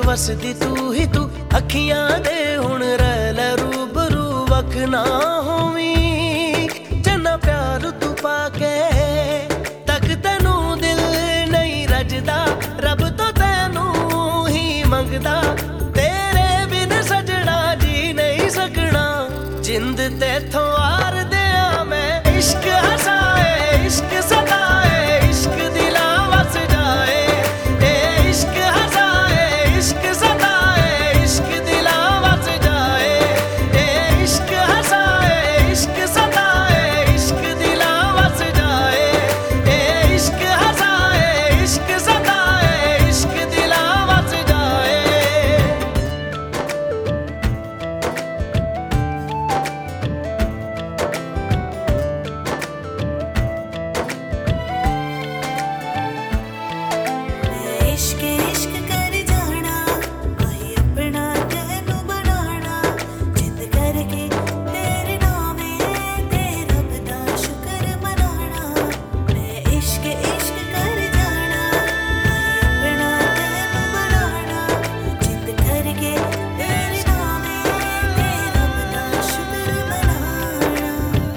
ਵਸਦੀ ਤੂੰ ਹੀ ਤੂੰ ਅੱਖੀਆਂ ਦੇ ਹੁਣ ਰਹਿ ਲੈ ਰੂਬਰੂ ਵਖ ਨਾ ਹੋਵੀਂ ਜਿੰਨਾ ਪਿਆਰ ਤੂੰ ਪਾ ਕੇ ਤੱਕ ਤੈਨੂੰ ਦਿਲ ਨਹੀਂ ਰੱਜਦਾ ਰੱਬ ਤੋਂ ਤੈਨੂੰ ਹੀ ਮੰਗਦਾ ਤੇਰੇ ਬਿਨ ਸਜਣਾ ਜੀ ਨਹੀਂ ਸਕਣਾ ਜਿੰਦ ਤੇਥੋਂ ਆਰ ਦਿਆਂ ਮੈਂ ਇਸ਼ਕ ਹਸਾਏ ਇਸ਼ਕ ਸਤਾਏ ਇਸ਼ਕ ਦਿਲਾਂ ਵਸ ਜਾਏ ਇਹ ਇਸ਼ਕ ਹਸਾਏ ਇਸ਼ਕ ਸਤਾਏ ਇਸ਼ਕ ਦਿਲਾਂ ਵਸ ਜਾਏ ਇਹ ਇਸ਼ਕ ਹਸਾਏ ਇਸ਼ਕ ਸਤਾਏ ਇਸ਼ਕ ਦਿਲਾਂ ਵਸ ਜਾਏ ਇਹ ਇਸ਼ਕ ਹਸਾਏ ਇਸ਼ਕ ਸਤਾਏ ਇਸ਼ਕ ਦਿਲਾਂ ਵਸ ਜਾਏ इश्क इश्क कर जाना वही अपना तेनू बनाना जिद करके तेरे नामे ते रब दा शुक्र मनाना मैं इश्क इश्क कर जाना वही अपना तेनू बनाना जिद करके तेरे नामे ते रब दा शुक्र मनाना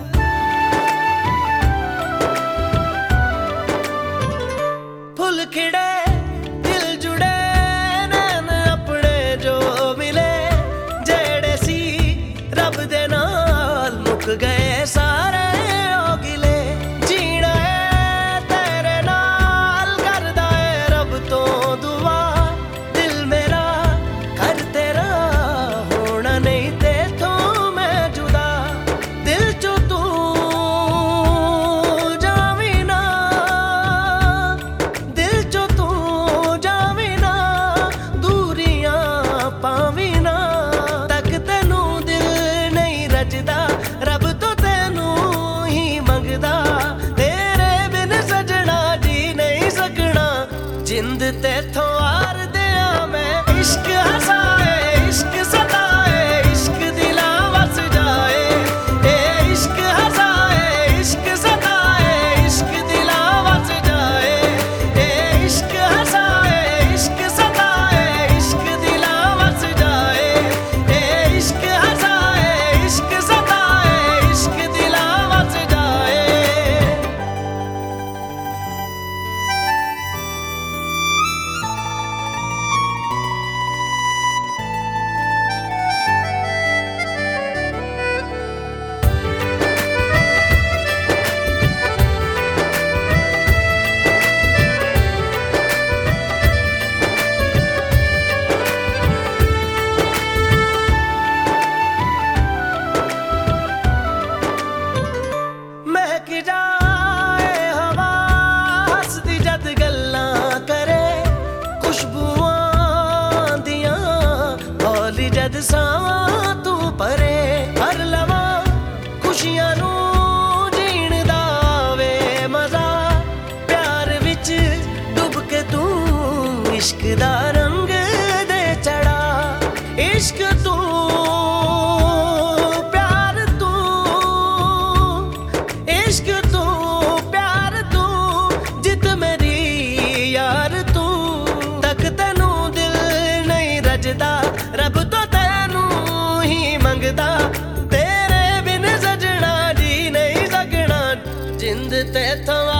फुल खिड़े दिल जुड़े नैन अपने जो मिले जेड़े सी रब दे नाल मुक गए सारे ओ गिले जीना है तेरे नाल करदा है रब तो दुआ दिल मेरा कर तेरा होना नहीं तेथों मैं जुदा दिल चो तू जावी ना दिल चो तू जावी ना दूरियां पावी ना तक तैनू दिल नहीं रजदा रब तो तैनू ही मंगदा तेरे बिन सजना जी नहीं सकना जिंद तेथों आर दियां मैं इश्क हसाए इश्क सताए इश्क दिलां वस जाए ए इश्क हसाए इश्क सताए इश्क दिलां वस जाए ए इश्क हसाए इश्क सताए इश्क दिलां वस जाए ए इश्क हसाए इश्क सताए इश्क दिलां वस जाए महक जाए हवा हसदी जद गल्लां करे खुशबूआं दियां हौली जद सावां तू परे हर लवां खुशियां नू जीण दा आवे मजा प्यार विच डुब के तू इश्क दा रंग दे चढ़ा इश्क तू प्यार तू इश्क तू प्यार तू जित मेरी यार तू तक तैनू दिल नहीं रजदा रब तो तैनू ही मंगदा तेरे बिन सजना जी नहीं सकना जिंद तेथों